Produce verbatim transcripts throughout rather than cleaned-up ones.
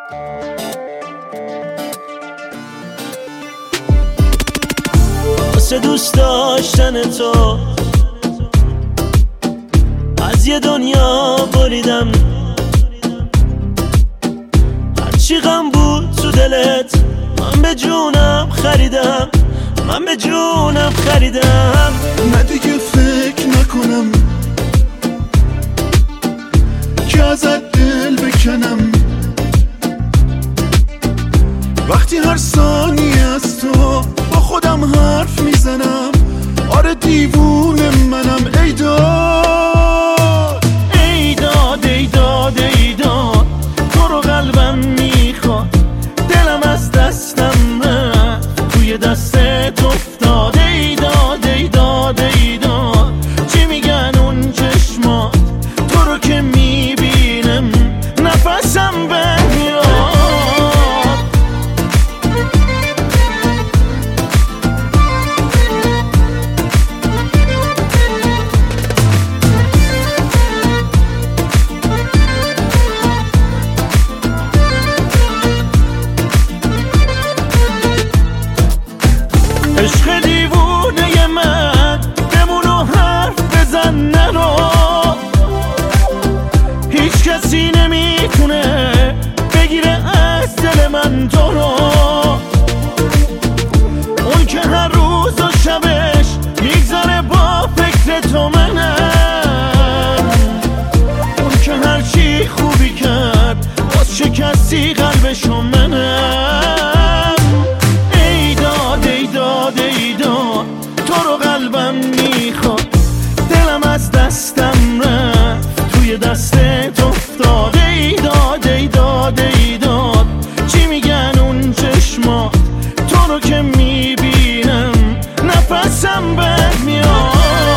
واسه دوست داشتن تو از یه دنیا بریدم، هرچی غم بود تو دلت من به جونم خریدم، من به جونم خریدم. نه دیگه فکر نکنم که ازت دل بکنم، وقتی هر ثانیه از تو با خودم حرف میزنم. آره دیوونه منم. ای داد ای داد ای داد ای داد، تو رو قلبم میخواد، دلم از دستم رفت توی دستت افتاد. ای داد ای داد ای داد، چی میگن اون چشمات، تو رو که میبینم نفسم بمیاد. عشق دیوونه من بمون و حرف بزن نرو، هیچ کسی نمیتونه بگیره از دل من تو رو. اون که هر روز و شبش میگذره با فکر تو منم، اون که هر چی خوبی کرد باز شکستی قلبشو منم. ای داد ای داد ای داد، تو رو قلبم میخواد، دلم از دستم رفت توی دستت افتاد. ای داد ای داد ای داد، چی میگن اون چشمات، تو رو که میبینم نفسم برمیاد.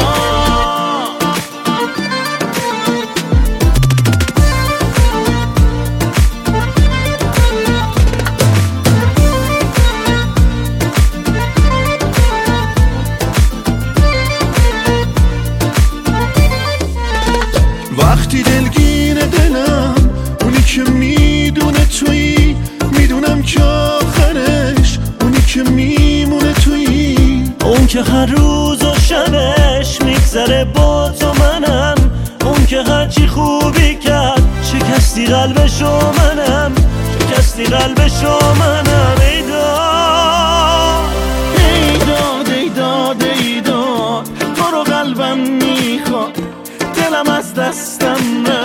وقتی دلگیر دلم اونی که میدونه تویی، میدونم که آخرش اونی که میمونه تویی. اون که هر روز و شبش میگذره با تو منم، اون که هرچی خوبی کرد شکستی قلبشو منم، شکستی قلبشو منم. ای داد ای داد ای داد ای داد، تو رو قلبم میخواد، دلم از دستم